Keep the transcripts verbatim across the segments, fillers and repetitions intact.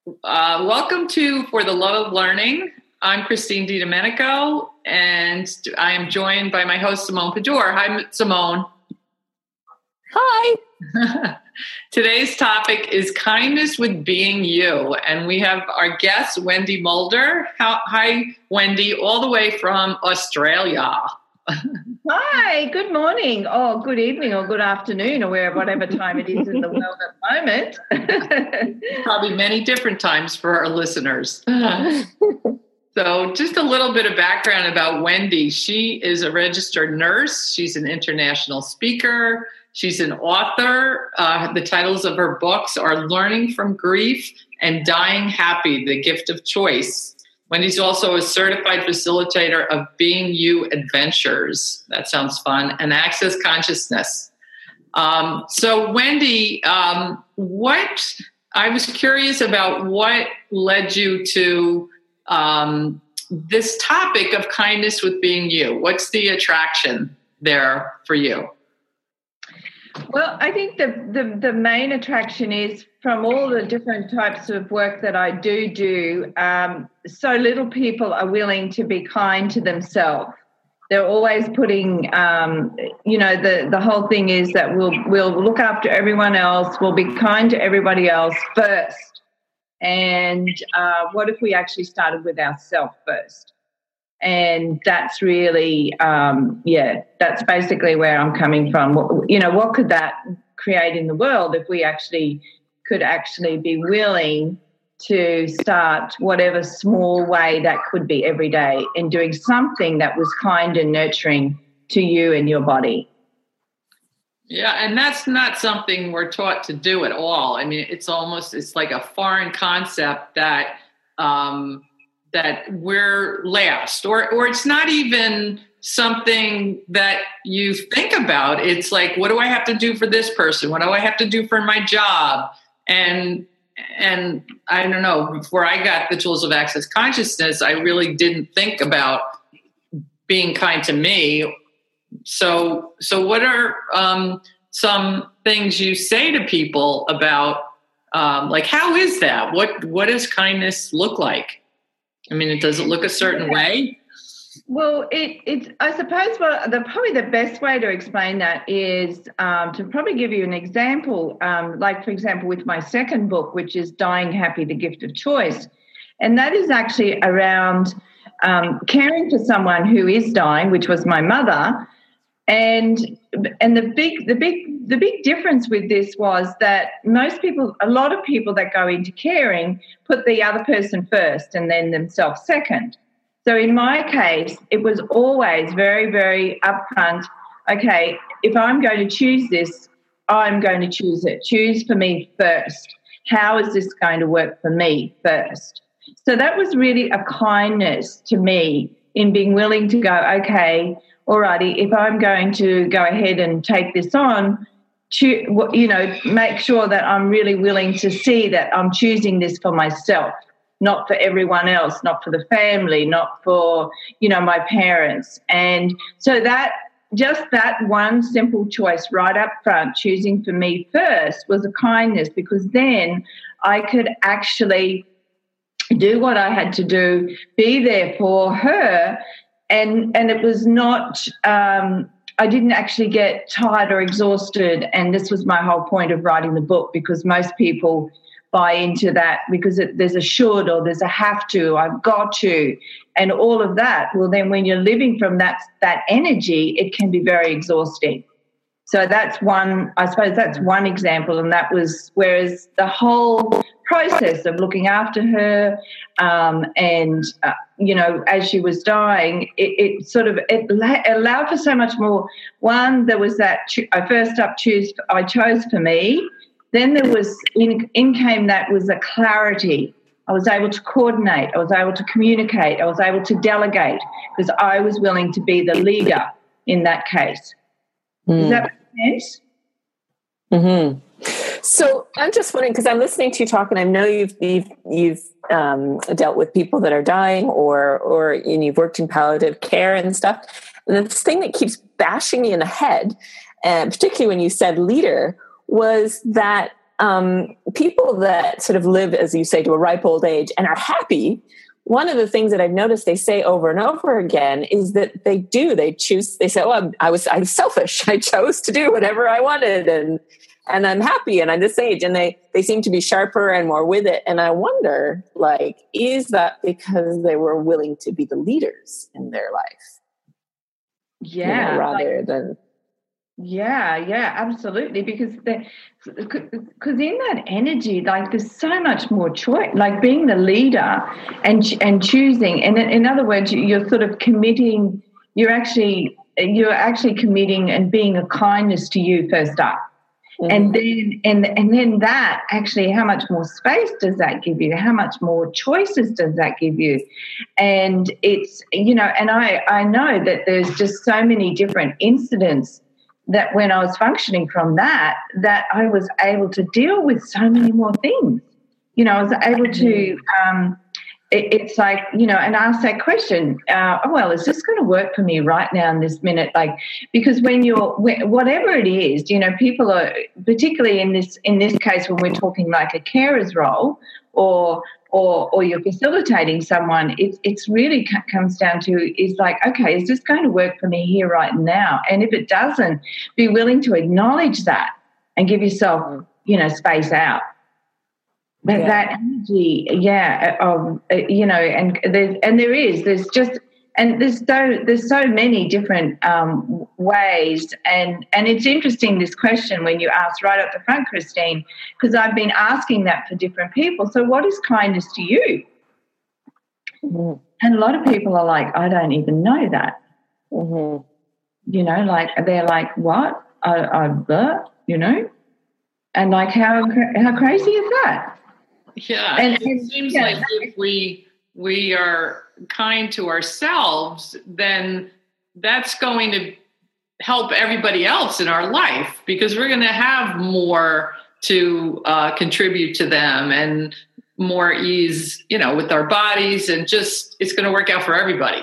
Uh, welcome to For the Love of Learning. I'm Christine DiDomenico, and I am joined by my host, Simone Pajor. Hi, Simone. Hi. Today's topic is kindness with being you, and we have our guest, Wendy Mulder. How, hi, Wendy, all the way from Australia. Hi, good morning, or good evening, or good afternoon, or wherever, whatever time it is in the world at the moment. Probably many different times for our listeners. So just a little bit of background about Wendy. She is a registered nurse. She's an international speaker. She's an author. Uh, the titles of her books are Learning from Grief and Dying Happy, The Gift of Choice. Wendy's also a certified facilitator of Being You Adventures. That sounds fun. And Access Consciousness. Um, so Wendy, um, what, I was curious about what led you to um, this topic of kindness with being you. What's the attraction there for you? Well, I think the, the, the main attraction is from all the different types of work that I do do, um, so little people are willing to be kind to themselves. They're always putting, um, you know, the, the whole thing is that we'll we'll look after everyone else, we'll be kind to everybody else first. And uh, what if we actually started with ourselves first? And that's really, um, yeah, that's basically where I'm coming from. What, you know, what could that create in the world if we actually could actually be willing to start whatever small way that could be every day in doing something that was kind and nurturing to you and your body. Yeah, and that's not something we're taught to do at all. I mean, it's almost, it's like a foreign concept that um, that we're last, or or it's not even something that you think about. It's like, what do I have to do for this person? What do I have to do for my job? And and I don't know, before I got the tools of Access Consciousness, I really didn't think about being kind to me. So so what are um, some things you say to people about, um, like, how is that? What what does kindness look like? I mean, it does it look a certain way? Well, it, it, I suppose well, the, probably the best way to explain that is um, to probably give you an example, um, like, for example, with my second book, which is Dying Happy, The Gift of Choice. And that is actually around um, caring for someone who is dying, which was my mother. And and the big the big the big difference with this was that most people, a lot of people that go into caring put the other person first and then themselves second. So in my case, it was always very, very upfront. Okay, if I'm going to choose this, I'm going to choose it. Choose for me first. How is this going to work for me first? So that was really a kindness to me in being willing to go, okay, all righty, if I'm going to go ahead and take this on, to, you know, make sure that I'm really willing to see that I'm choosing this for myself, not for everyone else, not for the family, not for, you know, my parents. And so that, just that one simple choice right up front, choosing for me first, was a kindness, because then I could actually do what I had to do, be there for her, and and it was not, um, I didn't actually get tired or exhausted, and this was my whole point of writing the book, because most people buy into that because it, there's a should or there's a have to, I've got to, and all of that. Well, then when you're living from that that energy, it can be very exhausting. So that's one, I suppose that's one example, and that was, whereas the whole process of looking after her um, and, uh, you know, as she was dying, it, it sort of, it la- allowed for so much more. One, there was that, cho- I first up choose, I chose for me. Then there was, in, in came that was a clarity. I was able to coordinate. I was able to communicate. I was able to delegate, because I was willing to be the leader in that case. Mm. Does that make sense? Mm-hmm. So I'm just wondering, because I'm listening to you talk, and I know you've you've you've um, dealt with people that are dying, or or and you've worked in palliative care and stuff. And this thing that keeps bashing me in the head, and particularly when you said leader, was that um, people that sort of live, as you say, to a ripe old age and are happy, one of the things that I've noticed they say over and over again is that they do, they choose, they say, oh, I'm, I was, I'm selfish. I chose to do whatever I wanted and, and I'm happy and I'm this age. And they, they seem to be sharper and more with it. And I wonder, like, is that because they were willing to be the leaders in their life? Yeah. You know, rather like, than. Yeah, yeah, absolutely. Because because in that energy, like there's so much more choice. Like being the leader and and choosing, and in other words, you're sort of committing. You're actually you're actually committing and being a kindness to you first up, mm-hmm. and then and and then that actually, how much more space does that give you? How much more choices does that give you? And it's you know, and I I know that there's just so many different incidents that when I was functioning from that, that I was able to deal with so many more things. You know, I was able to, um, it, it's like, you know, and ask that question, uh, oh, well, is this going to work for me right now in this minute? Like, because when you're, whatever it is, you know, people are, particularly in this, in this case, when we're talking like a carer's role or, or or you're facilitating someone, it's it's really c- comes down to is like, okay, is this going to work for me here right now? And if it doesn't, be willing to acknowledge that and give yourself, you know, space out. But yeah. that energy, yeah, of uh, you know, and there's and there is there's just and there's so there's so many different um, ways, and and it's interesting this question when you asked right up the front, Christine, because I've been asking that for different people. So, what is kindness to you? Mm-hmm. And a lot of people are like, I don't even know that. Mm-hmm. You know, like they're like, what? I, I, blah, you know, and like how how crazy is that? Yeah, and it seems yeah. like if we we are kind to ourselves, then that's going to help everybody else in our life because we're going to have more to uh, contribute to them and more ease, you know, with our bodies, and just it's going to work out for everybody.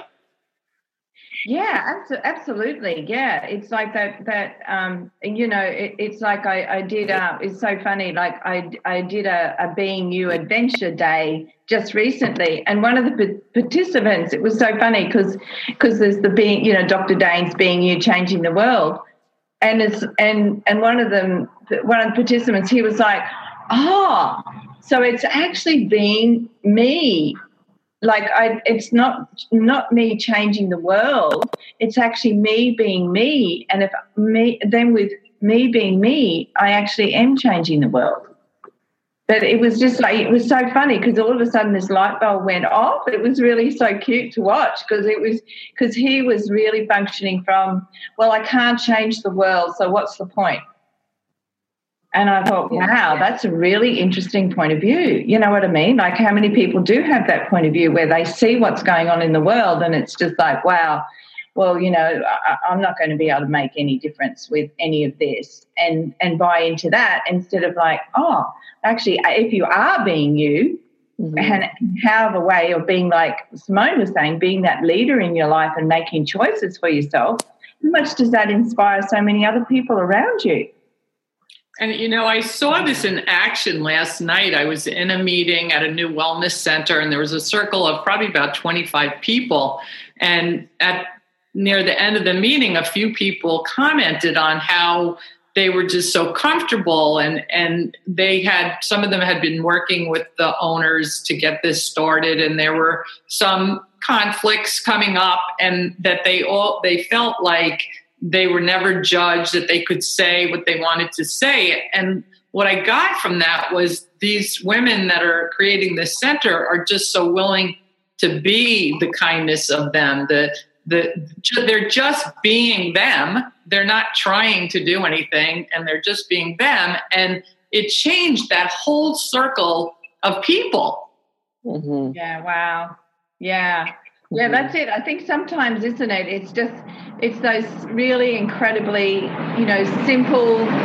Yeah, absolutely. Yeah, it's like that. That um, you know, it, it's like I, I did. Uh, it's so funny. Like I, I did a, a Being You Adventure Day just recently, and one of the participants. It was so funny because because there's the being, you know, Doctor Dane's Being You, Changing the World, and it's and and one of them, one of the participants, he was like, oh, so it's actually being me. Like I, it's not not me changing the world. It's actually me being me. And if me, then with me being me, I actually am changing the world. But it was just like it was so funny because all of a sudden this light bulb went off. It was really so cute to watch because it was because he was really functioning from, well, I can't change the world, so what's the point? And I thought, wow, that's a really interesting point of view. You know what I mean? Like how many people do have that point of view where they see what's going on in the world and it's just like, wow, well, you know, I, I'm not going to be able to make any difference with any of this and, and buy into that instead of like, oh, actually, if you are being you mm-hmm. and have a way of being like Simone was saying, being that leader in your life and making choices for yourself, how much does that inspire so many other people around you? And, you know, I saw this in action last night. I was in a meeting at a new wellness center, and there was a circle of probably about twenty-five people. And at near the end of the meeting, a few people commented on how they were just so comfortable. And, and they had, some of them had been working with the owners to get this started. And there were some conflicts coming up, and that they all, they felt like they were never judged, that they could say what they wanted to say. And what I got from that was these women that are creating this center are just so willing to be the kindness of them. The, the, they're just being them. They're not trying to do anything, and they're just being them. And it changed that whole circle of people. Mm-hmm. Yeah, wow. Yeah. Yeah, that's it. I think sometimes, isn't it? It's just, it's those really incredibly, you know, simple,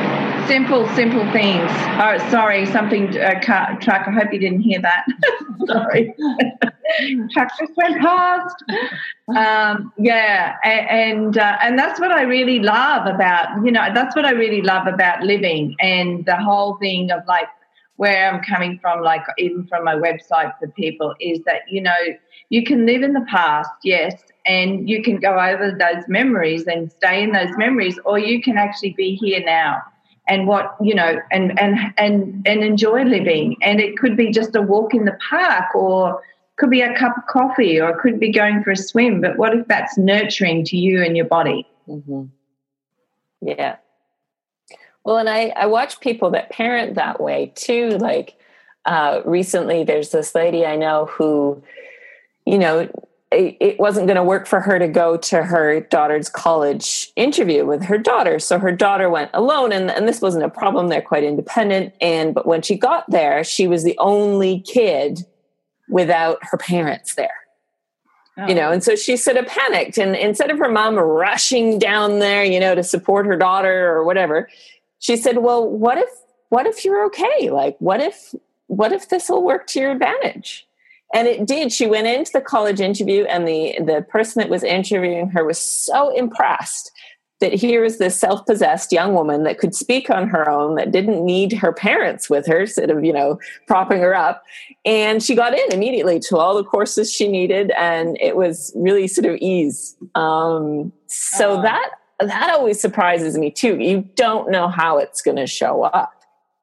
simple, simple things. Oh, sorry, something, uh, car, truck. I hope you didn't hear that. Sorry. Truck just went past. Um, yeah, and and, uh, and that's what I really love about, you know, that's what I really love about living, and the whole thing of like where I'm coming from, like even from my website for people, is that, you know, you can live in the past, yes, and you can go over those memories and stay in those memories, or you can actually be here now and what, you know, and and and and enjoy living. And it could be just a walk in the park, or could be a cup of coffee, or it could be going for a swim. But what if that's nurturing to you and your body? Mm-hmm. Yeah. Well, and I, I watch people that parent that way too. Like uh, recently there's this lady I know who, you know, it, it wasn't going to work for her to go to her daughter's college interview with her daughter. So her daughter went alone, and, and this wasn't a problem. They're quite independent. And, but when she got there, she was the only kid without her parents there. Oh. You know, and so she sort of panicked, and instead of her mom rushing down there, you know, to support her daughter or whatever, she said, well, what if, what if you're okay? Like, what if, what if this will work to your advantage? And it did. She went into the college interview, and the, the person that was interviewing her was so impressed that here was this self-possessed young woman that could speak on her own, that didn't need her parents with her, sort of, you know, propping her up. And she got in immediately to all the courses she needed. And it was really sort of ease. Um, so uh, that, that always surprises me too. You don't know how it's going to show up.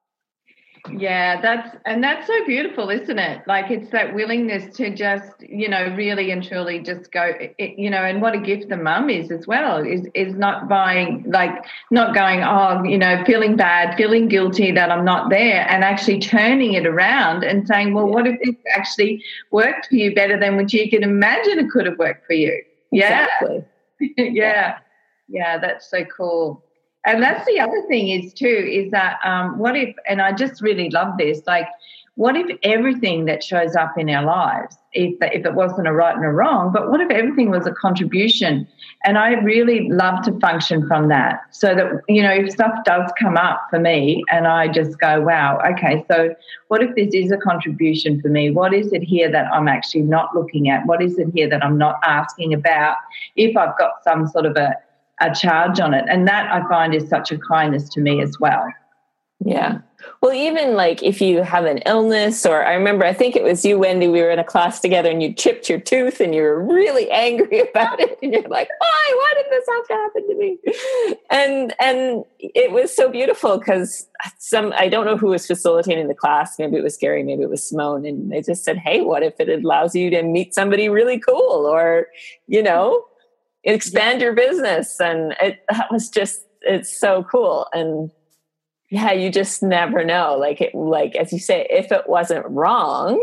Yeah, that's, and that's so beautiful, isn't it? Like, it's that willingness to just, you know, really and truly just go, it, you know, and what a gift the mum is as well, is, is not buying, like not going, oh, you know, feeling bad, feeling guilty that I'm not there, and actually turning it around and saying, well, what if this actually worked for you better than what you can imagine it could have worked for you? Yeah. Exactly. yeah. Yeah, that's so cool. And that's the other thing is too, is that um, what if, and I just really love this, like what if everything that shows up in our lives, if, if it wasn't a right and a wrong, but what if everything was a contribution? And I really love to function from that, so that, you know, if stuff does come up for me and I just go, wow, okay, so what if this is a contribution for me? What is it here that I'm actually not looking at? What is it here that I'm not asking about if I've got some sort of a a charge on it? And that I find is such a kindness to me as well. Yeah. Well, even like if you have an illness, or I remember, I think it was you, Wendy, we were in a class together and you chipped your tooth and you were really angry about it. And you're like, why, why did this have to happen to me? And, and it was so beautiful because some, I don't know who was facilitating the class. Maybe it was Gary, maybe it was Simone. And they just said, hey, what if it allows you to meet somebody really cool, or, you know, expand your business? And it, that was just, it's so cool. And yeah, you just never know. Like it, like, as you say, if it wasn't wrong,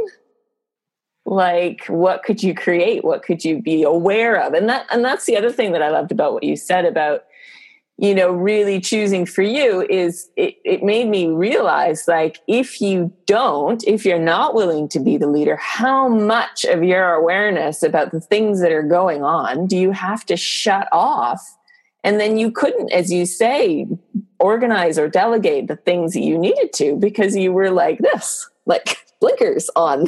like what could you create? What could you be aware of? And that, and that's the other thing that I loved about what you said about, you know, really choosing for you is it, it made me realize, like, if you don't, if you're not willing to be the leader, how much of your awareness about the things that are going on do you have to shut off? And then you couldn't, as you say, organize or delegate the things that you needed to because you were like this, like blinkers on.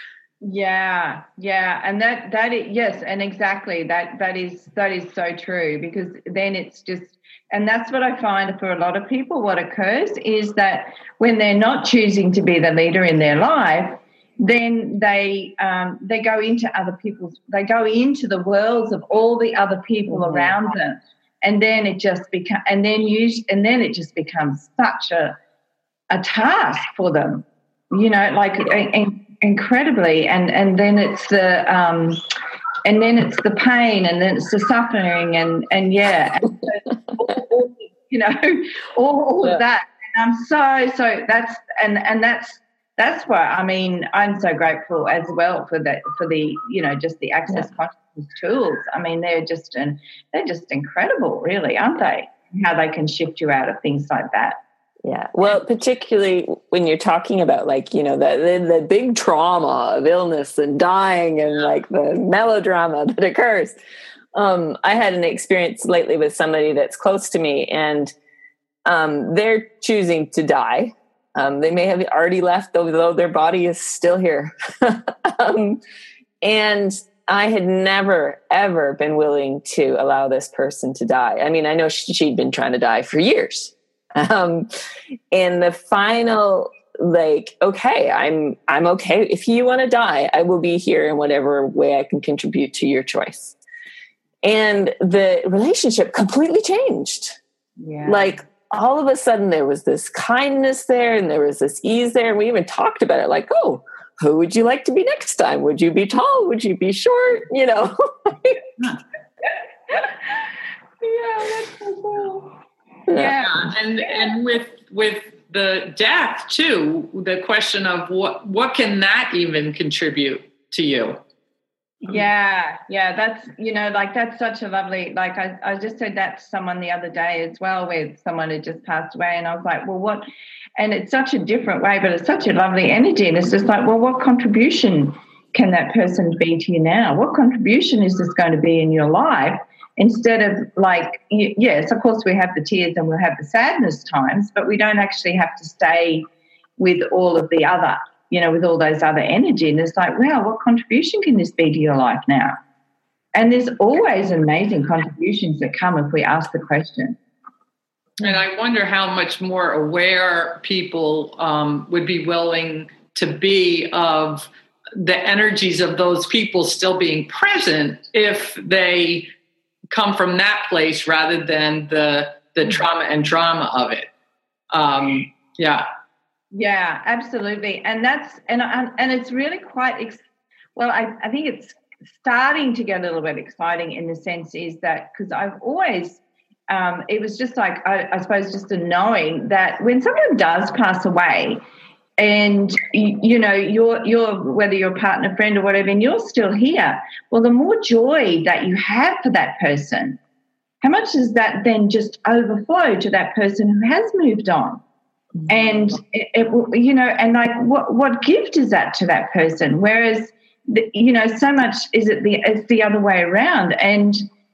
Yeah, yeah, and that that is, yes, and exactly that that is that is so true, because then it's just, and that's what I find for a lot of people. What occurs is that when they're not choosing to be the leader in their life, then they um, they go into other people's, they go into the worlds of all the other people mm-hmm. around them, and then it just becomes, and then you, and then it just becomes such a a task for them, you know, like. And, incredibly, and and then it's the um and then it's the pain, and then it's the suffering, and and yeah and so all, all, you know all, all yeah. of that. And I'm so so that's and and that's that's why I mean I'm so grateful as well for that, for the, you know, just the access yeah. consciousness tools. I mean, they're just an, they're just incredible, really, aren't they? How they can shift you out of things like that. Yeah. Well, particularly when you're talking about, like, you know, the, the, the big trauma of illness and dying and like the melodrama that occurs. Um, I had an experience lately with somebody that's close to me, and um, they're choosing to die. Um, they may have already left, though their body is still here. um, and I had never, ever been willing to allow this person to die. I mean, I know she'd been trying to die for years. Um, and the final, like, okay, I'm, I'm okay. If you want to die, I will be here in whatever way I can contribute to your choice. And the relationship completely changed. Yeah. Like, all of a sudden there was this kindness there and there was this ease there. And we even talked about it like, oh, who would you like to be next time? Would you be tall? Would you be short? You know? Yeah, that's so cool. Yeah. yeah. And, and with, with the death too, the question of what, what can that even contribute to you? Yeah, yeah, that's, you know, like that's such a lovely, like I, I just said that to someone the other day as well, where someone had just passed away, and I was like, well, what, and it's such a different way, but it's such a lovely energy, and it's just like, well, what contribution can that person be to you now? What contribution is this going to be in your life? Instead of like, yes, of course we have the tears and we'll have the sadness times, but we don't actually have to stay with all of the other, you know, with all those other energy. And it's like, wow, what contribution can this be to your life now? And there's always amazing contributions that come if we ask the question. And I wonder how much more aware people um, would be willing to be of the energies of those people still being present if they come from that place rather than the the trauma and drama of it. Um, yeah. Yeah, absolutely. And that's, and and it's really quite, ex- well, I, I think it's starting to get a little bit exciting in the sense is that, because I've always, um, it was just like, I, I suppose just a knowing that when someone does pass away and, you, you know, you're, you're, whether you're a partner, friend or whatever, and you're still here, well, the more joy that you have for that person, how much does that then just overflow to that person who has moved on? And it, it, you know, and like, what what gift is that to that person? Whereas, the, you know, so much is it the it's the other way around, and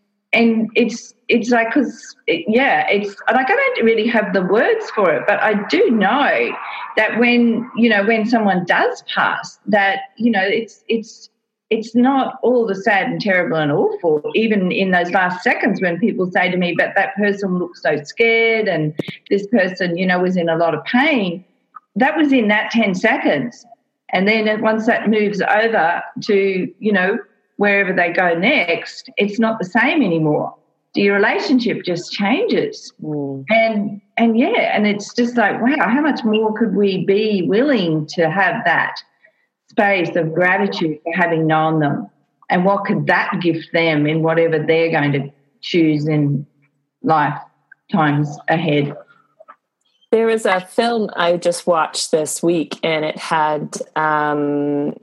and it's it's like because it, yeah, it's like I don't really have the words for it, but I do know that when you know when someone does pass, that you know it's it's. It's not all the sad and terrible and awful, even in those last seconds when people say to me, but that person looks so scared and this person, you know, was in a lot of pain. That was in that ten seconds. And then once that moves over to, you know, wherever they go next, it's not the same anymore. Your relationship just changes. Mm. And, and yeah, and it's just like, wow, how much more could we be willing to have that space of gratitude for having known them, and what could that gift them in whatever they're going to choose in lifetimes ahead. There was a film I just watched this week, and it had um,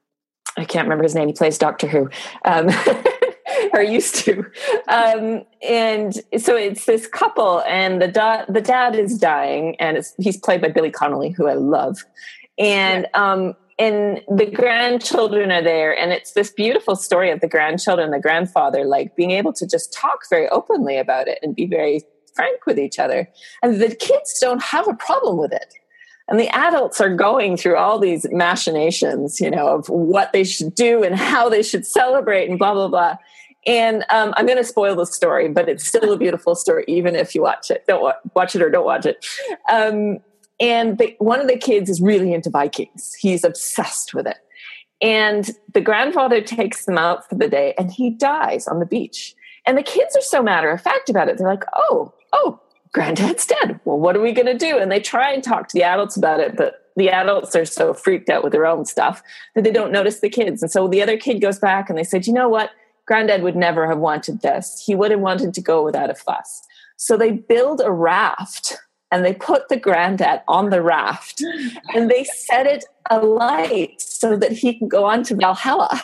I can't remember his name. He plays Doctor Who, um, or used to, um, and so it's this couple, and the da- the dad is dying, and it's, he's played by Billy Connolly, who I love, and yeah. um, And the grandchildren are there, and it's this beautiful story of the grandchildren, the grandfather, like being able to just talk very openly about it and be very frank with each other. And the kids don't have a problem with it. And the adults are going through all these machinations, you know, of what they should do and how they should celebrate and blah, blah, blah. And um, I'm going to spoil the story, but it's still a beautiful story, even if you watch it. Don't wa- watch it or don't watch it. Um, And the, one of the kids is really into Vikings. He's obsessed with it. And the grandfather takes them out for the day, and he dies on the beach. And the kids are so matter of fact about it. They're like, oh, oh, granddad's dead. Well, what are we going to do? And they try and talk to the adults about it, but the adults are so freaked out with their own stuff that they don't notice the kids. And so the other kid goes back, and they said, you know what? Granddad would never have wanted this. He would have wanted to go without a fuss. So they build a raft, and they put the granddad on the raft, and they set it alight so that he can go on to Valhalla.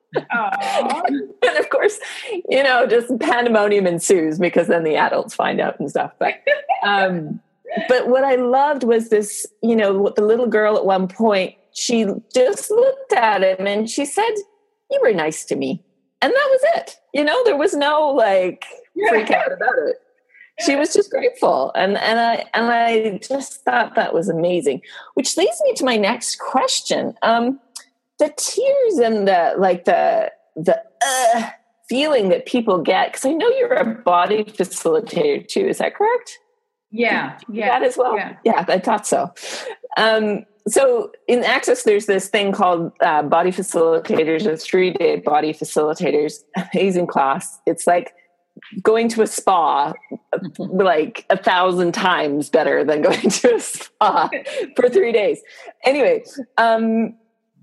And of course, you know, just pandemonium ensues because then the adults find out and stuff. But, um, but what I loved was this, you know, the little girl at one point, she just looked at him and she said, you were nice to me. And that was it. You know, there was no like freak out about it. She was just grateful. And, and I, and I just thought that was amazing, which leads me to my next question. Um, the tears and the, like the, the, uh, feeling that people get, because I know you're a body facilitator too. Is that correct? Yeah. Yeah. That as well. Yeah. yeah, I thought so. Um, so in Access, there's this thing called uh, Body Facilitators, a three-day Body Facilitators, amazing class. It's like going to a spa, like a thousand times better than going to a spa for three days. Anyway, um,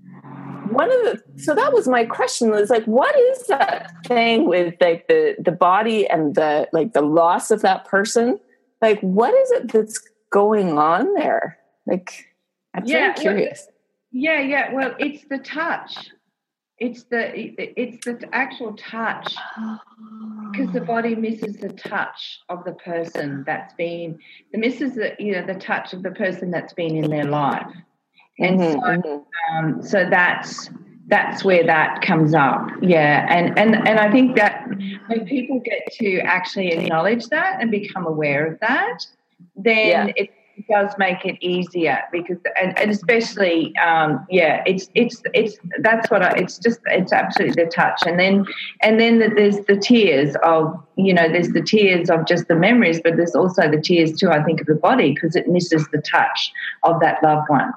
one of the, so that was my question, was like, what is that thing with like the, the body and the, like the loss of that person? Like, what is it that's going on there? Like, I'm yeah, very curious. Well, yeah, yeah. Well, it's the touch. It's the it's the actual touch, because the body misses the touch of the person that's been, the misses the you know the touch of the person that's been in their life, and mm-hmm. so um, so that's that's where that comes up. Yeah, and and and I think that when people get to actually acknowledge that and become aware of that, then yeah. it does make it easier, because and, and especially um yeah it's it's it's that's what I, it's just it's absolutely the touch, and then and then there's the tears of you know there's the tears of just the memories, but there's also the tears too, I think, of the body, because it misses the touch of that loved one.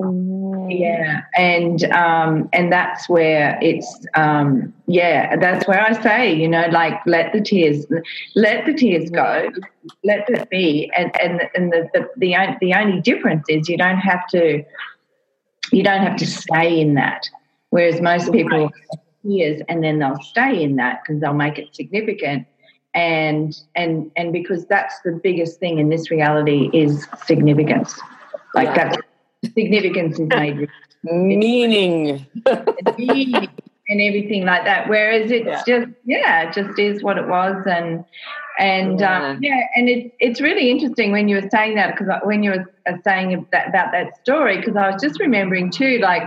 Mm. Yeah, and um and that's where it's um yeah that's where I say, you know like let the tears let the tears go, let it be, and and and the the the, the only difference is you don't have to you don't have to stay in that, whereas most people right. tears and then they'll stay in that because they'll make it significant, and and and because that's the biggest thing in this reality is significance, like yeah. that's significance is made meaning. meaning and everything like that, whereas it's yeah. just yeah it just is what it was, and and yeah, um, yeah and it, it's really interesting when you were saying that, because when you were saying that, about that story, because I was just remembering too, like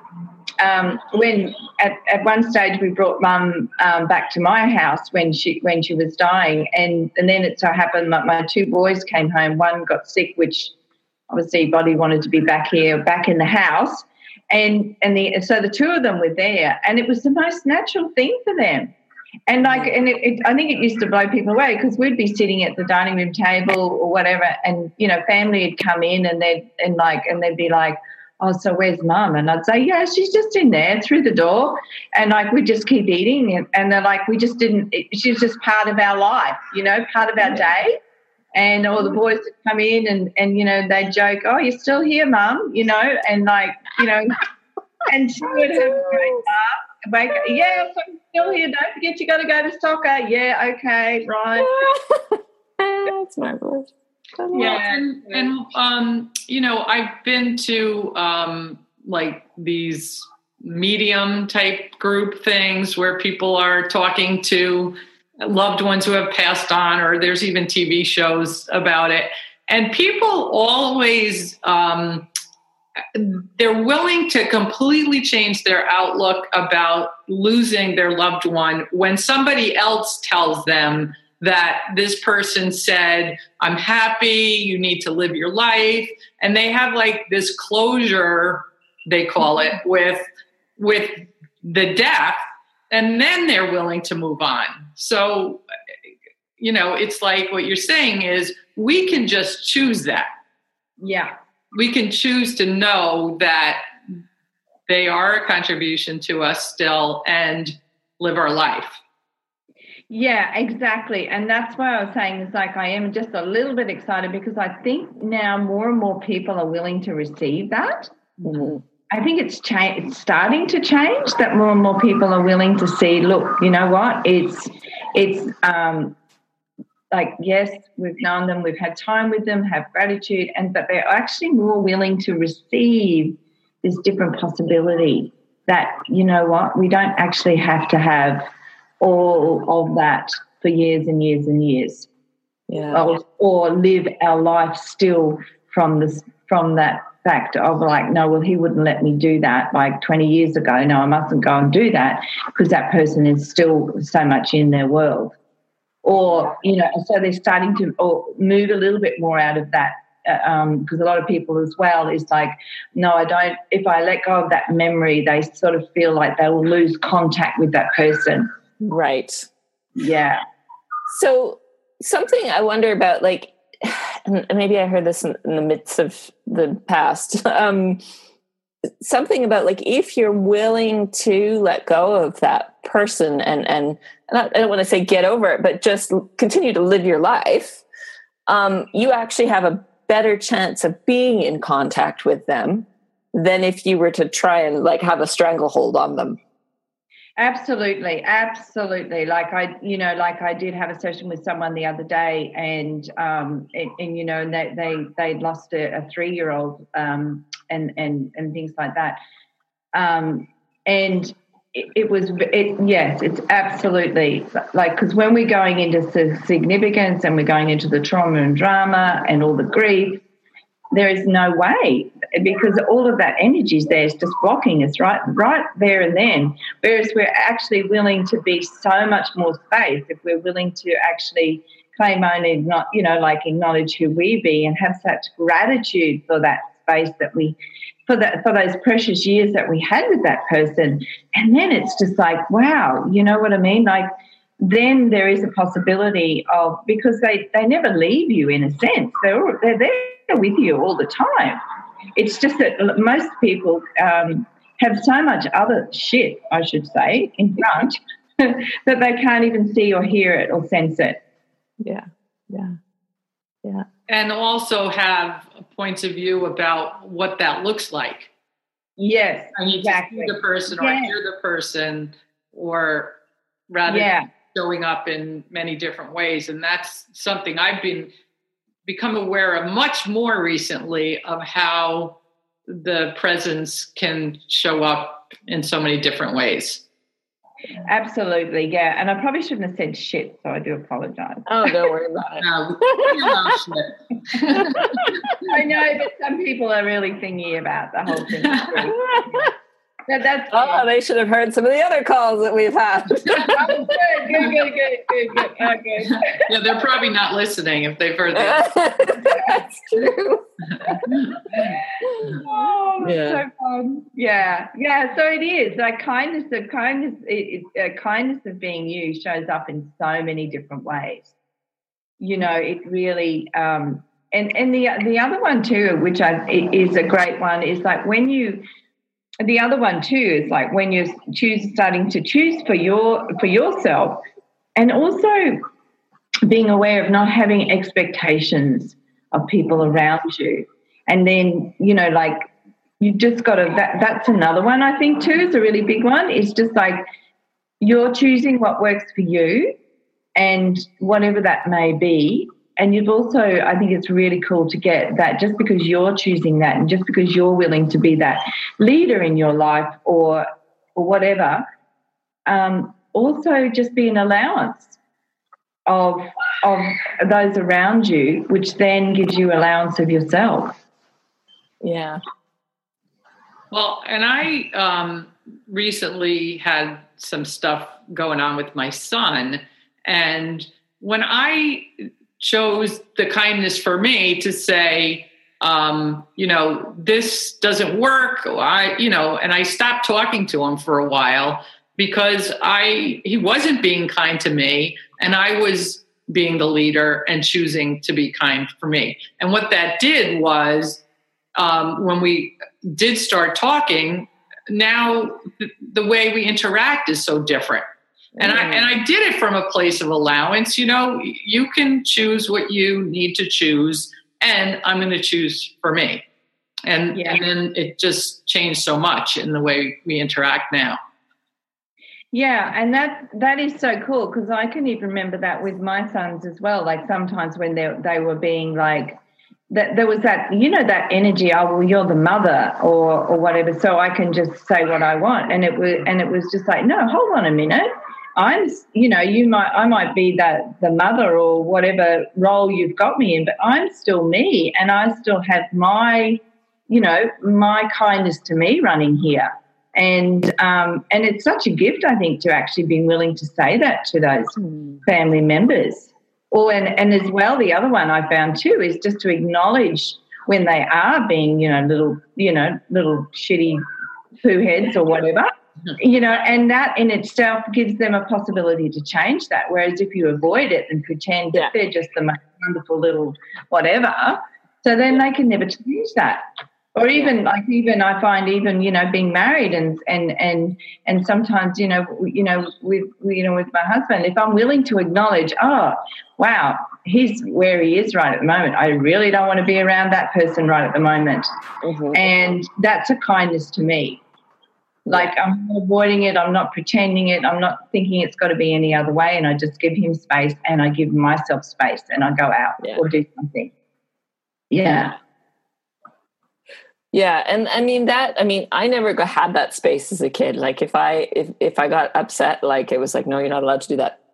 um, when at, at one stage we brought Mum um, back to my house when she when she was dying, and and then it so happened that my two boys came home. One got sick, which obviously Body wanted to be back here, back in the house, and and the so the two of them were there, and it was the most natural thing for them. And like, and it, it, I think it used to blow people away, because we'd be sitting at the dining room table or whatever, and you know, family would come in, and they'd and like, and they'd be like, "Oh, so where's Mum?" And I'd say, "Yeah, she's just in there through the door," and like we just keep eating, and, and they're like, "We just didn't." It, she's just part of our life, you know, part of our day. And all the boys would come in and, and, you know, they'd joke, "Oh, you're still here, Mum," you know, and like, you know, and she would have a great laugh. Like, "Yeah, I'm still here. Don't forget you got to go to soccer." "Yeah, okay, right." That's marvelous. Yeah, and, and um, you know, I've been to um, like these medium type group things where people are talking to loved ones who have passed on, or there's even T V shows about it. And people always, um, they're willing to completely change their outlook about losing their loved one when somebody else tells them that this person said, "I'm happy, you need to live your life." And they have like this closure, they call it, with, with the death. And then they're willing to move on. So, you know, it's like what you're saying is we can just choose that. Yeah. We can choose to know that they are a contribution to us still and live our life. Yeah, exactly. And that's why I was saying it's like I am just a little bit excited, because I think now more and more people are willing to receive that. Mm-hmm. I think it's cha- it's starting to change, that more and more people are willing to see, look, you know what, it's it's um, like, yes, we've known them, we've had time with them, have gratitude, and but they're actually more willing to receive this different possibility that, you know what, we don't actually have to have all of that for years and years and years, yeah, or, or live our life still from this from that fact of like, no, well, he wouldn't let me do that like twenty years ago. No, I mustn't go and do that because that person is still so much in their world. or, you know, so they're starting to or move a little bit more out of that. Because um, a lot of people as well is like, no, I don't, if I let go of that memory, they sort of feel like they will lose contact with that person. Right. Yeah. So something I wonder about, like, and maybe I heard this in, in the midst of the past, um, something about, like, if you're willing to let go of that person and, and, and I don't want to say get over it, but just continue to live your life, um, you actually have a better chance of being in contact with them than if you were to try and, like, have a stranglehold on them. Absolutely, absolutely. Like I, you know, like I did have a session with someone the other day, and um, and, and you know, they they they lost a, a three-year-old, um, and and and things like that, um, and it, it was, it yes, it's absolutely like, because when we're going into the significance and we're going into the trauma and drama and all the grief, there is no way, because all of that energy is there, is just blocking us right right there and then. Whereas we're actually willing to be so much more space if we're willing to actually claim only, not, you know, like acknowledge who we be and have such gratitude for that space that we, for that, for those precious years that we had with that person. And then it's just like, wow, you know what I mean? Like, then there is a possibility of, because they, they never leave you in a sense. They're, they're there with you all the time. It's just that most people um, have so much other shit, I should say, in front that they can't even see or hear it or sense it. Yeah, yeah, yeah. And also have points of view about what that looks like. Yes, I need exactly. to see the person or yeah. hear the person, or rather yeah. than showing up in many different ways. And that's something I've been become aware of much more recently, of how the presence can show up in so many different ways. Absolutely, yeah. And I probably shouldn't have said shit, so I do apologise. Oh, don't worry about it. No, we love shit. I know, but some people are really thingy about the whole thing. But that's oh, good. They should have heard some of the other calls that we've had. Oh, good, good, good, good, good, good. Oh, good. Yeah, they're probably not listening if they've heard that. That's true. Oh, that's yeah. so fun. Yeah, yeah. So it is like kindness. Of kindness, it, it, uh, kindness of being you shows up in so many different ways. You know, it really. Um, and and the the other one too, which I, is a great one, is like when you. The other one too is like when you're choose, starting to choose for your for yourself, and also being aware of not having expectations of people around you. And then, you know, like you just got to, that, that's another one I think too is a really big one. It's just like you're choosing what works for you and whatever that may be. And you've also, I think it's really cool to get that just because you're choosing that and just because you're willing to be that leader in your life or or whatever, um, also just be an allowance of of those around you, which then gives you allowance of yourself. Yeah. Well, and I um, recently had some stuff going on with my son, and when I chose the kindness for me to say, um, you know, this doesn't work. I, you know, and I stopped talking to him for a while because I, he wasn't being kind to me, and I was being the leader and choosing to be kind for me. And what that did was, um, when we did start talking, now the, the way we interact is so different. And I and I did it from a place of allowance. You know, you can choose what you need to choose, and I'm going to choose for me. And, yeah. and then it just changed so much in the way we interact now. Yeah, and that that is so cool because I can even remember that with my sons as well. Like sometimes when they they were being like, that there was that, you know, that energy. Oh, well, you're the mother, or or whatever. So I can just say what I want, and it was and it was just like, no, hold on a minute. I'm, you know, you might, I might be that the mother or whatever role you've got me in, but I'm still me, and I still have my, you know, my kindness to me running here, And um, and it's such a gift, I think, to actually be willing to say that to those mm. family members. Or and, and as well, the other one I found too is just to acknowledge when they are being, you know, little, you know, little shitty poo heads or whatever, you know, and that in itself gives them a possibility to change that. Whereas if you avoid it and pretend yeah. that they're just the most wonderful little whatever, so then they can never change that. Or even like even I find even you know being married and and and and sometimes you know you know with you know with my husband, if I'm willing to acknowledge, oh wow, he's where he is right at the moment, I really don't want to be around that person right at the moment, mm-hmm. and that's a kindness to me. Like I'm not avoiding it, I'm not pretending it, I'm not thinking it's got to be any other way, and I just give him space and I give myself space and I go out yeah. or do something. Yeah. Yeah, and I mean that. I mean, I never got, had that space as a kid. Like if I if if I got upset, like it was like, no, you're not allowed to do that.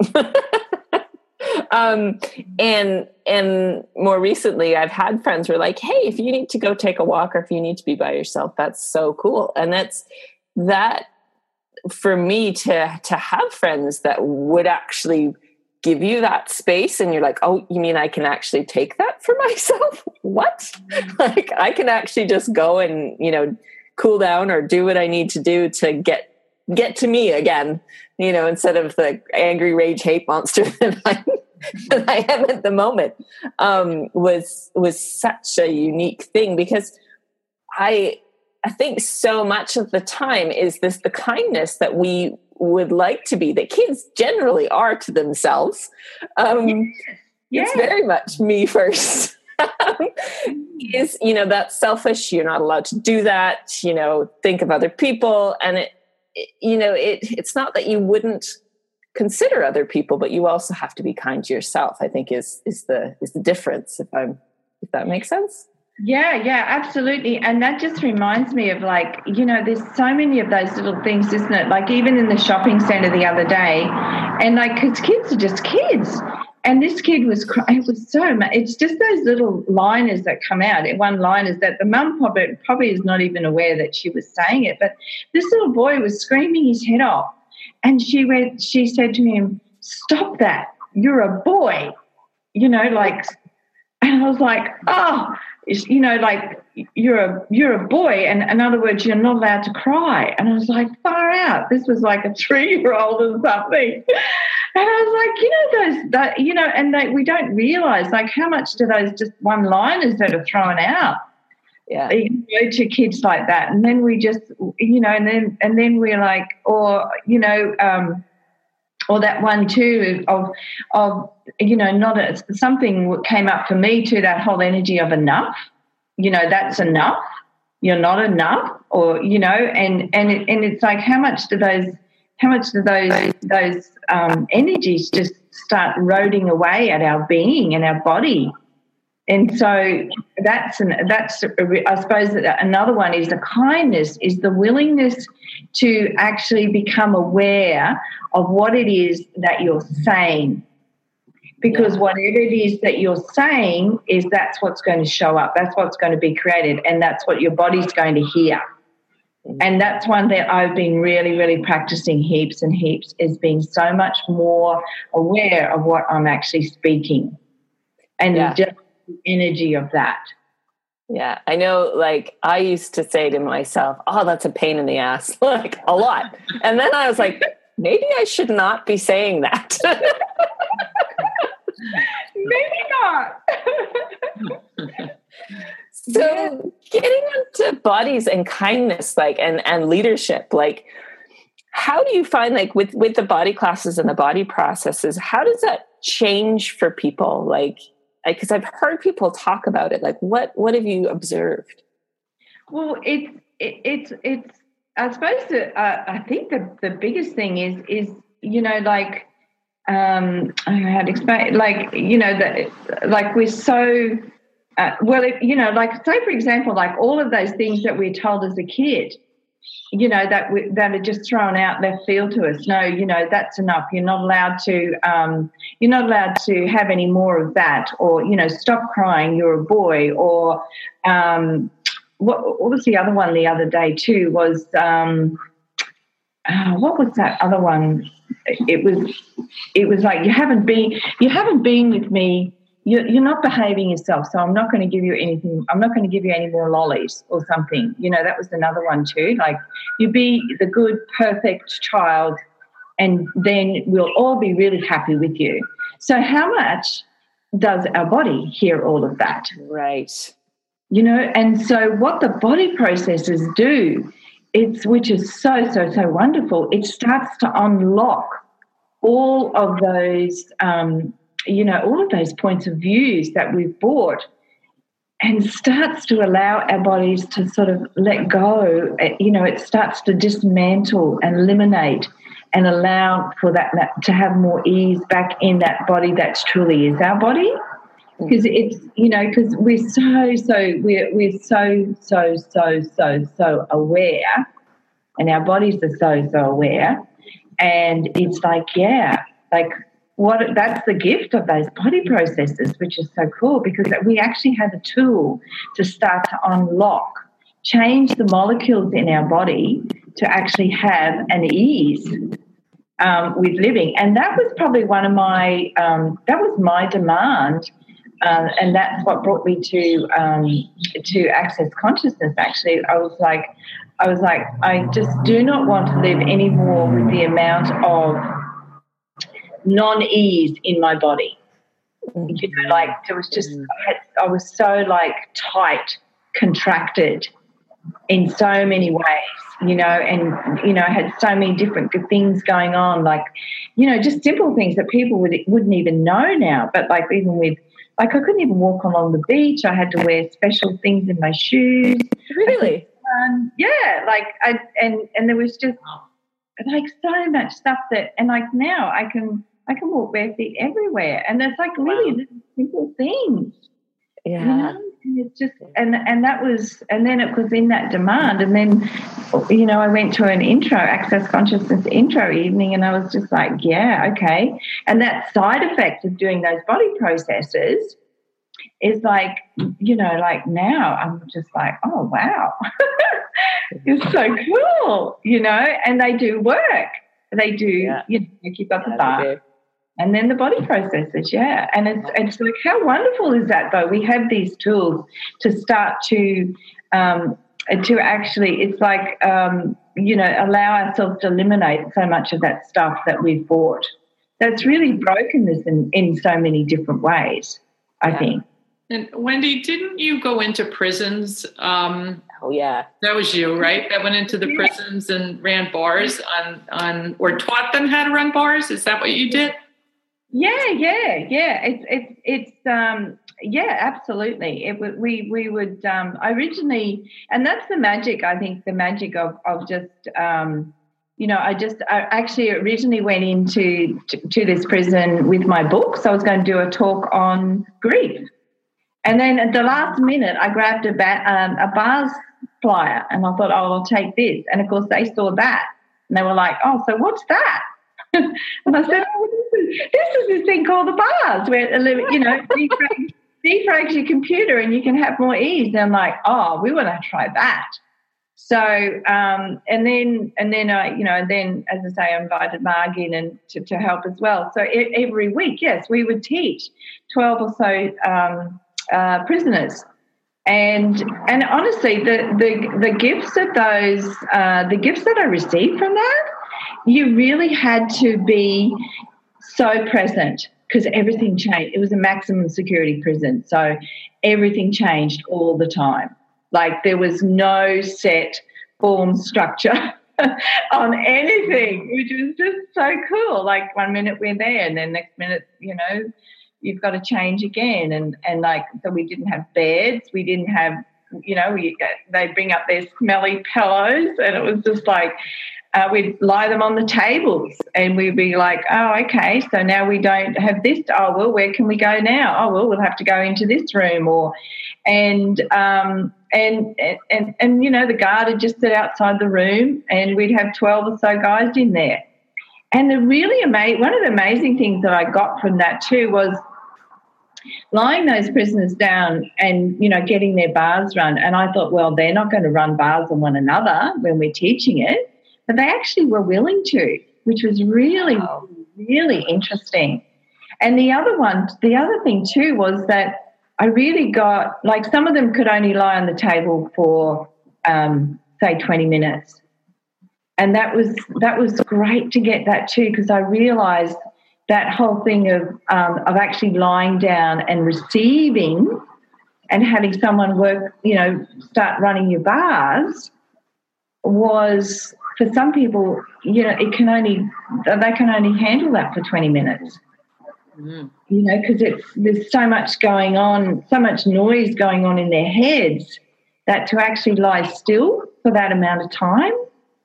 um, and and more recently, I've had friends who are like, hey, if you need to go take a walk or if you need to be by yourself, that's so cool. And that's that for me to to have friends that would actually give you that space, and you're like, oh, you mean I can actually take that for myself? What? Like I can actually just go and, you know, cool down or do what I need to do to get get to me again, you know, instead of the angry rage hate monster that I that I am at the moment, um, was was such a unique thing, because I I think so much of the time is this the kindness that we would like to be, that kids generally are to themselves. Um, yeah. It's very much me first. Is, you know, that's selfish. You're not allowed to do that. You know, think of other people. And it, it you know, it it's not that you wouldn't consider other people, but you also have to be kind to yourself, I think is, is the, is the difference. If I'm, if that makes sense. Yeah, yeah, absolutely. And that just reminds me of like, you know, there's so many of those little things, isn't it? Like even in the shopping centre the other day, and like, because kids are just kids. And this kid was, it was so much, it's just those little liners that come out. One line is that the mum probably, probably is not even aware that she was saying it, but this little boy was screaming his head off. And she went, she said to him, stop that, you're a boy, you know, like, and I was like, oh, you know, like you're a you're a boy, and in other words, you're not allowed to cry. And I was like, far out. This was like a three-year-old or something. And I was like, you know, those that you know, and they, we don't realise like how much do those just one-liners that are thrown out, yeah, you know, to kids like that. And then we just, you know, and then and then we're like, or you know. Um, Or that one too of, of you know, not a, something came up for me too, that whole energy of enough, you know, that's enough, you're not enough, or, you know, and, and, it, and it's like how much do those, how much do those, those um, energies just start eroding away at our being and our body. And so that's, an, that's I suppose that another one is the kindness, is the willingness to actually become aware of what it is that you're saying. Because yeah. whatever it is that you're saying is that's what's going to show up, that's what's going to be created, and that's what your body's going to hear. Mm-hmm. And that's one that I've been really, really practicing heaps and heaps, is being so much more aware of what I'm actually speaking. And yeah. just the energy of that. Yeah, I know, like, I used to say to myself, oh, that's a pain in the ass, like, a lot. And then I was like, maybe I should not be saying that. Maybe not. So getting into bodies and kindness, like, and, and leadership, like, how do you find, like, with, with the body classes and the body processes, how does that change for people? Like, because I've heard people talk about it. Like, what what have you observed? Well, it's it, it's it's. I suppose that uh, I think the the biggest thing is is you know like um I don't know how to explain, like you know that like we're so uh, well if, you know like say for example like all of those things that we're told as a kid, you know, that we, that are just thrown out left field to us. No, you know, that's enough. You're not allowed to, um, you're not allowed to have any more of that, or, you know, stop crying, you're a boy, or um, what, what was the other one the other day too was, um, uh, what was that other one? It was, it was like, you haven't been, you haven't been with me. You're, you're not behaving yourself, so I'm not going to give you anything. I'm not going to give you any more lollies or something. You know, that was another one too. Like, you be the good, perfect child, and then we'll all be really happy with you. So how much does our body hear all of that? Right. You know, and so what the body processes do, it's which is so, so, so wonderful, it starts to unlock all of those, um, you know, all of those points of views that we've bought, and starts to allow our bodies to sort of let go. You know, it starts to dismantle and eliminate and allow for that, that to have more ease back in that body that truly is our body. Because it's, you know, because we're so, so, we're, we're so, so, so, so, so aware, and our bodies are so, so aware. And it's like, yeah, like what, that's the gift of those body processes, which is so cool, because we actually have a tool to start to unlock, change the molecules in our body to actually have an ease um, with living. And that was probably one of my, um, that was my demand. Um, and that's what brought me to um, to Access Consciousness. Actually, I was like, I was like, I just do not want to live anymore with the amount of non-ease in my body. Mm-hmm. You know, like it was just, I, had, I was so like tight, contracted in so many ways. You know, and you know, I had so many different good things going on. Like, you know, just simple things that people would wouldn't even know now. But like even with Like I couldn't even walk along the beach. I had to wear special things in my shoes. Really? Um, yeah, like I and and there was just like so much stuff that, and like now I can I can walk bare feet everywhere, and it's like really wow. simple things. Yeah. You know? And it's just and and that was and then it was in that demand, and then you know I went to an intro Access Consciousness intro evening, and I was just like, yeah, okay. And that side effect of doing those body processes is like, you know, like now I'm just like, oh wow, it's so cool, you know. And they do work. They do. Yeah. You know, you've got the bar. And then the body processes, yeah. And it's it's like, how wonderful is that, though? We have these tools to start to um, to actually, it's like, um, you know, allow ourselves to eliminate so much of that stuff that we've bought. That's really broken us in, in so many different ways, I yeah. think. And Wendy, didn't you go into prisons? Um, oh, yeah. That was you, right? That went into the yeah. prisons and ran bars on, on, or taught them how to run bars? Is that what you did? Yeah, yeah, yeah. It's it's it's um yeah, absolutely. It would we we would um originally, and that's the magic. I think the magic of of just um you know I just I actually originally went into to, to this prison with my book. So I was going to do a talk on grief, and then at the last minute I grabbed a ba- um, a bars flyer, and I thought, oh, I'll take this. And of course they saw that, and they were like, oh, so what's that? And I said, oh, this is, this is this thing called the bars where, you know, defrags, defrags your computer and you can have more ease. And I'm like, oh, we want to try that. So, um, and then, and then, uh, you know, and then, as I say, I invited Marg in and to, to help as well. So e- every week, yes, we would teach twelve or so um, uh, prisoners. And and honestly, the, the, the gifts that those, uh, the gifts that I received from that, you really had to be so present because everything changed. It was a maximum security prison, so everything changed all the time. Like there was no set form structure on anything, which was just so cool. Like one minute we're there and then next minute, you know, you've got to change again. And, and like, so we didn't have beds. We didn't have, you know, we they'd bring up their smelly pillows and it was just like, Uh, we'd lie them on the tables and we'd be like, oh, okay, so now we don't have this. Oh, well, where can we go now? Oh, well, we'll have to go into this room. Or, and, um, and, and, and, you know, the guard would just sit outside the room and we'd have twelve or so guys in there. And the really amazing, one of the amazing things that I got from that too was lying those prisoners down and, you know, getting their bars run. And I thought, well, they're not going to run bars on one another when we're teaching it. but they actually were willing to, which was really, Wow. really interesting. And the other one, the other thing too was that I really got, like some of them could only lie on the table for, um, say, twenty minutes. And that was that was great to get that too, because I realised that whole thing of um, of actually lying down and receiving and having someone work, you know, start running your bars was, for some people, you know, it can only, they can only handle that for twenty minutes. Mm. You know, because it's there's so much going on, so much noise going on in their heads, that to actually lie still for that amount of time,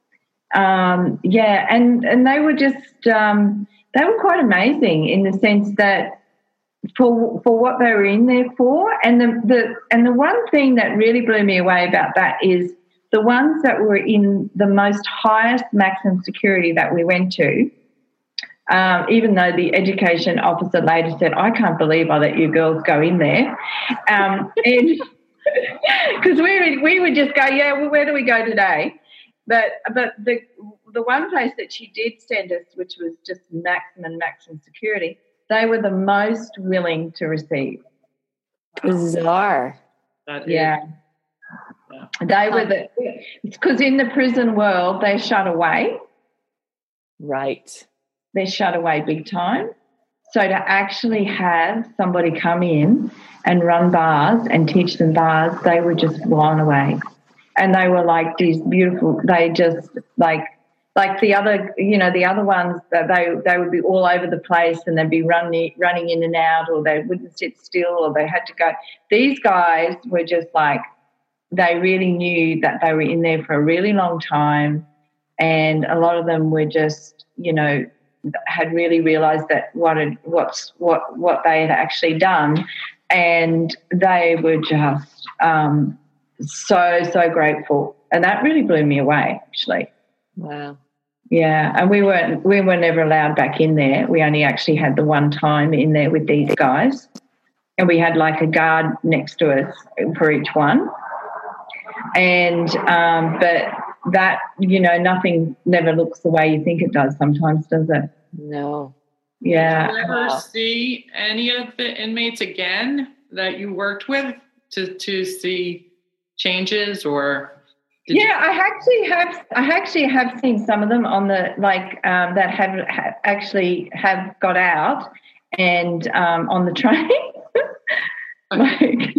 um, yeah, and, and they were just, um, they were quite amazing in the sense that for for what they were in there for, and the, the and the one thing that really blew me away about that is the ones that were in the most highest maximum security that we went to. Um, even though the education officer later said, I can't believe I let you girls go in there. Um, and because we would, we would just go, yeah, well, where do we go today? But but the the one place that she did send us, which was just maximum, maximum security, they were the most willing to receive. Bizarre. Yeah. yeah. They were the, because in the prison world, they shut away. Right. They're shut away big time. So to actually have somebody come in and run bars and teach them bars, they were just blown away. And they were like these beautiful, they just like, like the other, you know, the other ones, that they they would be all over the place and they'd be running, running in and out, or they wouldn't sit still, or they had to go. These guys were just like, they really knew that they were in there for a really long time, and a lot of them were just, you know, had really realised that what had, what's what what they had actually done, and they were just um, so so grateful, and that really blew me away, actually. Wow. Yeah, and we weren't we were never allowed back in there. We only actually had the one time in there with these guys, and we had like a guard next to us for each one, and um, but. That, you know, nothing never looks the way you think it does sometimes, does it? No. Yeah. Did you ever see any of the inmates again that you worked with to, to see changes, or? Yeah, you- I actually have. I actually have seen some of them on the like um, that have, have actually have got out and um, on the train. like.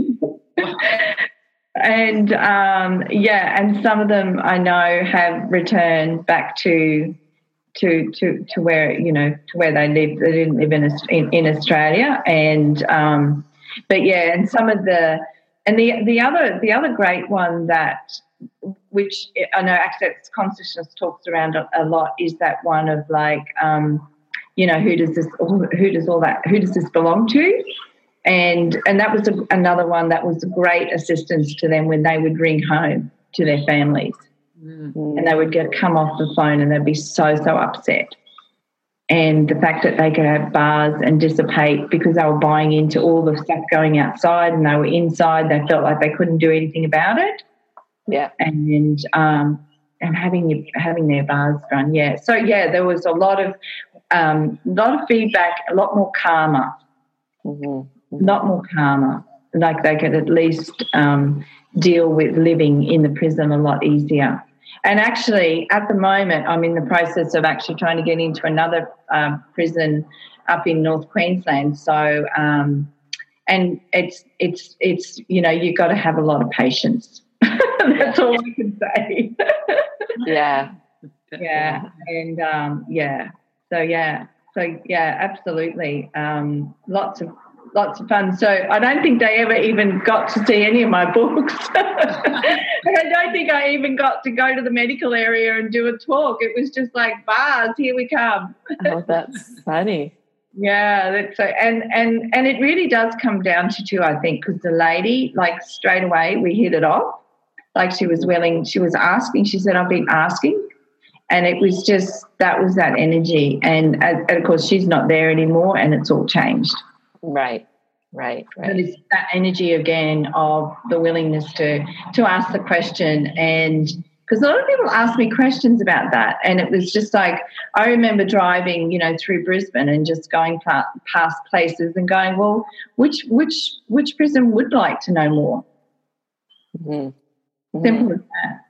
And, um, yeah, and some of them I know have returned back to to to, to where, you know, to where they lived. They didn't live in in, in Australia. And, um, but, yeah, and some of the – and the the other the other great one that – which I know Access Consciousness talks around a, a lot is that one of like, um, you know, who does this – who does all that – who does this belong to? And and that was a, another one that was a great assistance to them when they would ring home to their families. Mm. And they would get come off the phone and they'd be so, so upset. And the fact that they could have bars and dissipate because they were buying into all the stuff going outside and they were inside, they felt like they couldn't do anything about it. Yeah. And um and having having their bars run, yeah. So, yeah, there was a lot of um, lot of feedback, a lot more calmer. Mm-hmm. A lot more calmer, like they could at least um, deal with living in the prison a lot easier. And actually, at the moment, I'm in the process of actually trying to get into another um, prison up in North Queensland. So, um, and it's it's it's you know, you've got to have a lot of patience. That's all I can say. Yeah, yeah, and um, yeah, so yeah, so yeah, absolutely, um, lots of. Lots of fun. So I don't think they ever even got to see any of my books. And I don't think I even got to go to the medical area and do a talk. It was just like, bars, here we come. Oh, that's funny. Yeah, that's so, and, and, and it really does come down to two, I think, because the lady, like straight away we hit it off. Like she was willing, she was asking, she said, I've been asking. And it was just, that was that energy. And, and of course she's not there anymore and it's all changed. Right, right, right. But it's that energy again of the willingness to to ask the question and Because a lot of people ask me questions about that, and it was just like, I remember driving, you know, through Brisbane and just going pa- past places and going, well, which which which prison would like to know more? Mm-hmm. Simple as that.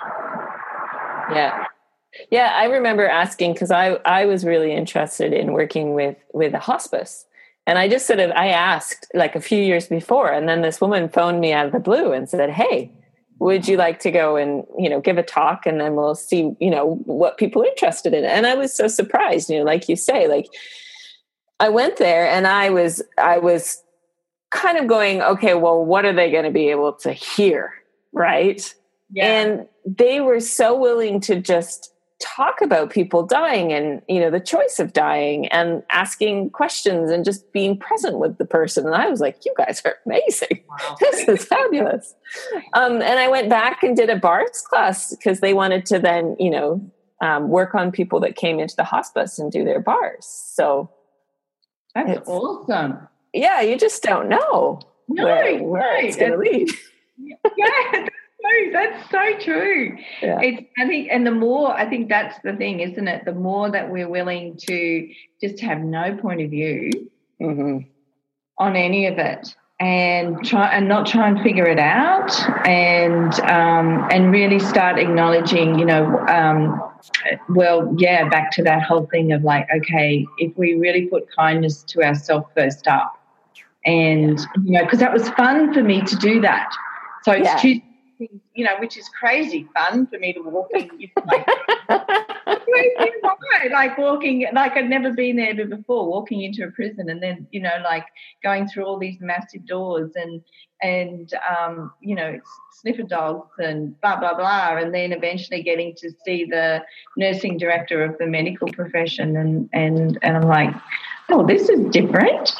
Yeah. Yeah, I remember asking, because I, I was really interested in working with, with a hospice. And I just sort of, I asked like a few years before, and then this woman phoned me out of the blue and said, hey, would you like to go and, you know, give a talk, and then we'll see, you know, what people are interested in. And I was so surprised, you know, like you say, like I went there and I was, I was kind of going, okay, well, what are they going to be able to hear? Right. Yeah. And they were so willing to just talk about people dying and, you know, the choice of dying and asking questions and just being present with the person. And I was like, you guys are amazing. Wow. This is fabulous. Um, and I went back and did a bars class because they wanted to then, you know, um, work on people that came into the hospice and do their bars. So that's awesome. Yeah. You just don't know no, where, where no, it's going to lead. Yeah. No, that's so true. Yeah. It's, I think, and the more, I think that's the thing, isn't it? The more that we're willing to just have no point of view mm-hmm. on any of it, and try and not try and figure it out, and um, and really start acknowledging, you know, um, well, yeah, back to that whole thing of like, okay, if we really put kindness to ourselves first up, and you know, because that was fun for me to do that. So it's yeah. choosing, you know, which is crazy fun for me to walk in, like, crazy, like walking, like I'd never been there before, walking into a prison, and then, you know, like going through all these massive doors and, and um, you know, sniffer dogs and blah, blah, blah, and then eventually getting to see the nursing director of the medical profession, and, and, and I'm like, oh, this is different.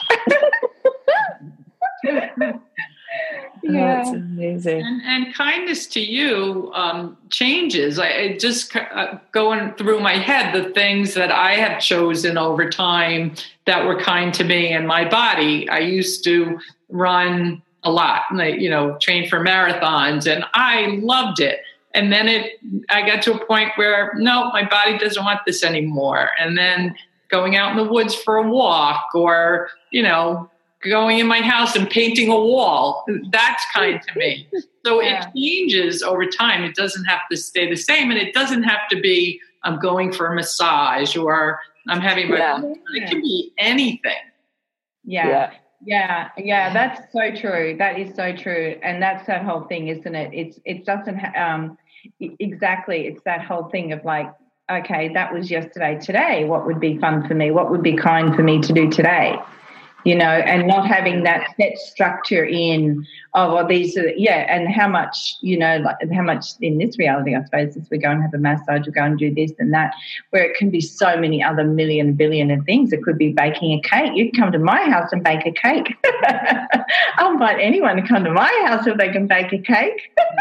Yeah, that's amazing. And, and kindness to you um, changes. I it just uh, going through my head the things that I have chosen over time that were kind to me and my body. I used to run a lot, like, you know, train for marathons, and I loved it. And then it, I got to a point where no, my body doesn't want this anymore. And then going out in the woods for a walk, or you know, going in my house and painting a wall, that's kind to me. So yeah. It changes over time. It doesn't have to stay the same, and it doesn't have to be I'm going for a massage or I'm having my yeah. It can be anything. Yeah. yeah. Yeah, yeah, that's so true. That is so true. And that's that whole thing, isn't it? It's it doesn't ha- um exactly, it's that whole thing of like, okay, that was yesterday. Today, what would be fun for me? What would be kind for me to do today? You know, and not having that set structure in, oh, well, these are, yeah, and how much, you know, like how much in this reality, I suppose, is we go and have a massage, we go and do this and that, where it can be so many other million, billion of things. It could be baking a cake. You'd come to my house and bake a cake. I'll invite anyone to come to my house if they can bake a cake.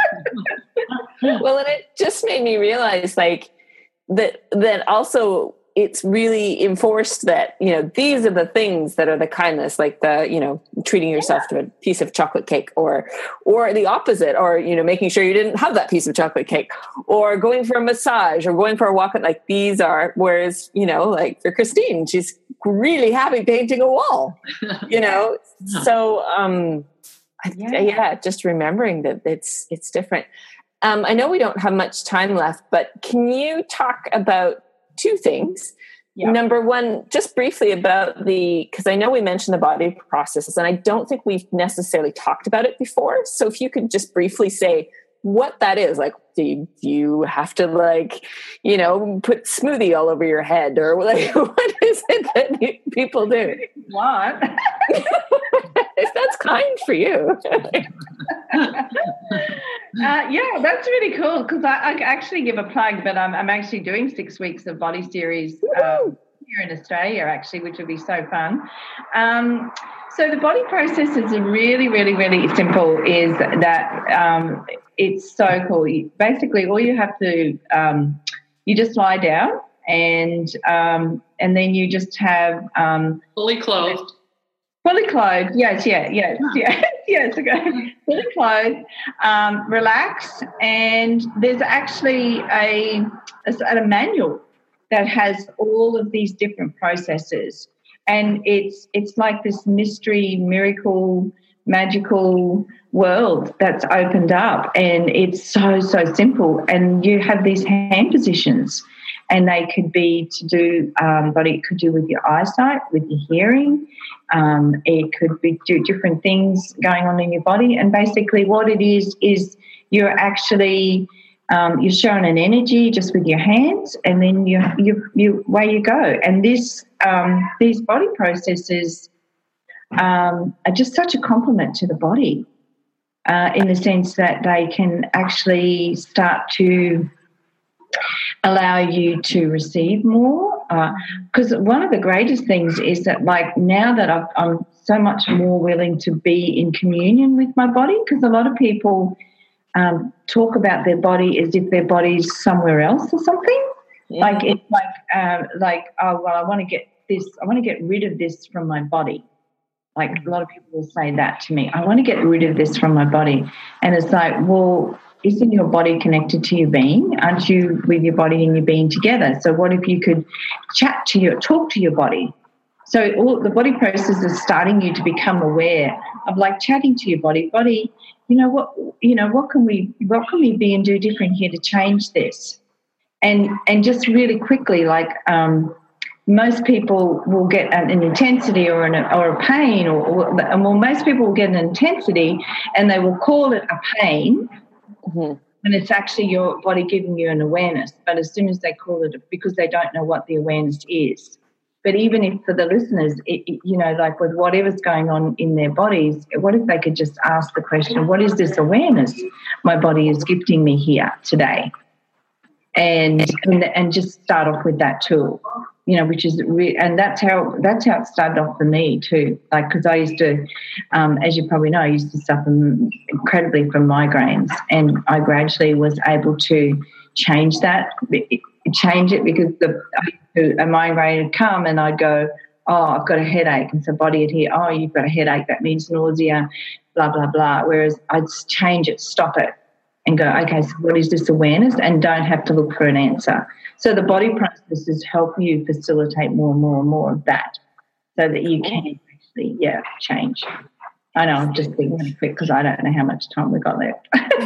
Well, and it just made me realize, like, that that also it's really enforced that, you know, these are the things that are the kindness, like the, you know, treating yourself yeah. to a piece of chocolate cake, or, or the opposite, or, you know, making sure you didn't have that piece of chocolate cake, or going for a massage, or going for a walk. Like these are, whereas, you know, like for Christine, she's really happy painting a wall, you know? So, um, yeah. yeah, just remembering that it's, it's different. Um, I know we don't have much time left, but can you talk about two things? Yep. Number one, just briefly about the, because I know we mentioned the body processes, and I don't think we've necessarily talked about it before. So if you could just briefly say what that is, like, do you, do you have to, like, you know, put smoothie all over your head, or like, what is it that people do? What? If that's kind for you. uh, yeah, that's really cool, because I, I actually give a plug, but I'm, I'm actually doing six weeks of Body Series um, here in Australia, actually, which will be so fun. Um, so the body processes are really, really, really simple, is that um, it's so cool. You, basically, all you have to, um, you just lie down, and um, and then you just have... Um, fully clothed. Fully clothed, yes, yeah, yes, yes, yes. Okay. Fully clothed, um, relax, and there's actually a, a a manual that has all of these different processes, and it's it's like this mystery, miracle, magical world that's opened up, and it's so so simple. And you have these hand positions, and they could be to do um, what it could do with your eyesight, with your hearing. Um, it could be do different things going on in your body, and basically what it is is you're actually um, you're showing an energy just with your hands, and then you you you away you go. And this um, these body processes um, are just such a compliment to the body, uh, in the sense that they can actually start to allow you to receive more. Because uh, one of the greatest things is that, like, now that I've, I'm so much more willing to be in communion with my body, because a lot of people um, talk about their body as if their body's somewhere else or something. Yeah. Like it's like uh, like oh well, I want to get this, I want to get rid of this from my body. Like a lot of people will say that to me. I want to get rid of this from my body, and it's like, well, isn't your body connected to your being? Aren't you with your body and your being together? So what if you could chat to your, talk to your body? So all the body process is starting you to become aware of, like, chatting to your body. Body, you know what? You know what can we what can we be and do different here to change this? And and just really quickly, like um, most people will get an, an intensity or an or a pain, or, or well, most people will get an intensity and they will call it a pain. Mm-hmm. And it's actually your body giving you an awareness. But as soon as they call it, because they don't know what the awareness is. But even if for the listeners, it, it, you know, like with whatever's going on in their bodies, what if they could just ask the question, what is this awareness my body is gifting me here today? And and, and just start off with that tool, you know, which is re- and that's how that's how it started off for me too. Like, because I used to, um, as you probably know, I used to suffer incredibly from migraines, and I gradually was able to change that, change it because the a migraine would come and I'd go, oh, I've got a headache, and so body would hear, oh, you've got a headache, that means nausea, blah blah blah. Whereas I'd change it, stop it, and go, okay, so what is this awareness? And don't have to look for an answer. So the body processes help you facilitate more and more and more of that, so that you can actually, yeah, change. I know, I'm just being really quick because I don't know how much time we've got left.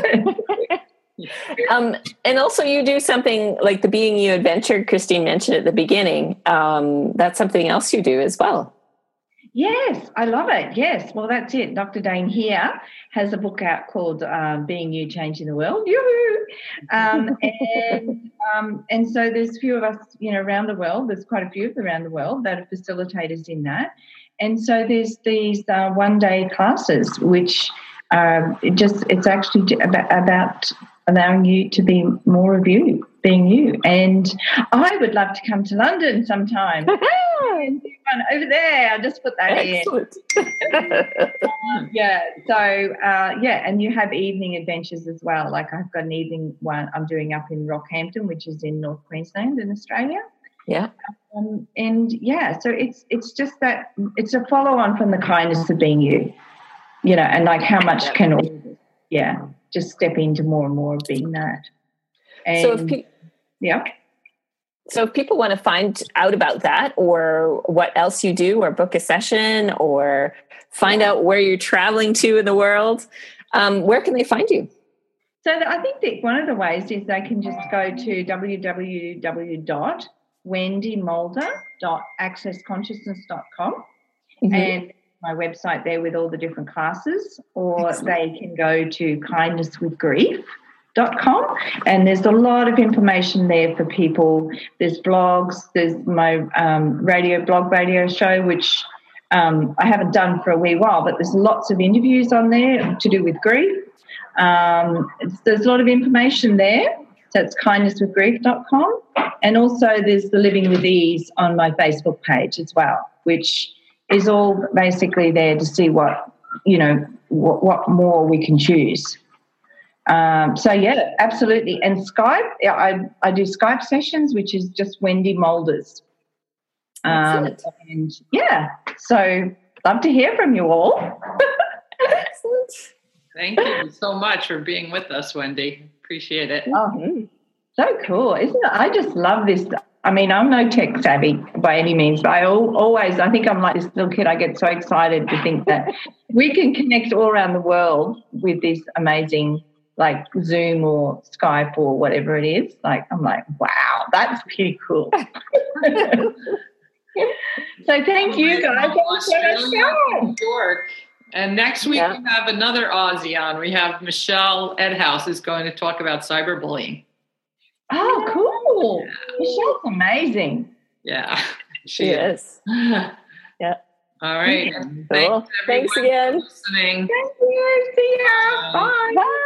um, and also you do something like the Being You adventure Christine mentioned at the beginning. Um, that's something else you do as well. Yes, I love it. Yes, well, that's it. Doctor Dane here has a book out called um, Being You, Changing the World. Yoo-hoo! Um, and um, and so there's a few of us, you know, around the world. There's quite a few of around the world that are facilitators in that. And so there's these uh, one-day classes, which are just it's actually about, about allowing you to be more of you, being you. And I would love to come to London sometime. And do one over there. I'll just put that Excellent. in. um, yeah. So uh, yeah, and you have evening adventures as well. Like I've got an evening one I'm doing up in Rockhampton, which is in North Queensland in Australia. Yeah. Um, and yeah, so it's it's just that it's a follow on from the kindness of being you, you know, and like how much can all, yeah, just step into more and more of being that. And, so if pe- yeah. So if people want to find out about that or what else you do or book a session or find out where you're traveling to in the world, um, where can they find you? So I think that one of the ways is they can just go to w w w dot wendy mulder dot access consciousness dot com mm-hmm. and my website there with all the different classes, or Excellent. They can go to kindness with grief dot com, and there's a lot of information there for people. There's blogs, there's my um, radio blog radio show, which um, I haven't done for a wee while, but there's lots of interviews on there to do with grief. Um, there's a lot of information there, so it's kindness with grief dot com, and also there's the Living with Ease on my Facebook page as well, which is all basically there to see what, you know, what, what more we can choose. Um, so, yeah, absolutely. And Skype, I, I do Skype sessions, which is just Wendy Mulders. Um, and, yeah, so love to hear from you all. Excellent. Thank you so much for being with us, Wendy. Appreciate it. Oh, so cool, isn't it? I just love this. I mean, I'm no tech savvy by any means, but I always, I think I'm like this little kid. I get so excited to think that we can connect all around the world with this amazing, like Zoom or Skype or whatever it is. Like, I'm like, wow, that's pretty cool. So thank you guys. Australia, New York. And next week yeah. we have another Aussie on. We have Michelle Edhouse is going to talk about cyberbullying. Oh, cool. Yeah. Michelle's amazing. Yeah. She, she is. is. Yeah. All right. Cool. Thanks, Thanks again. For listening. Thank you. See ya. Bye. Bye.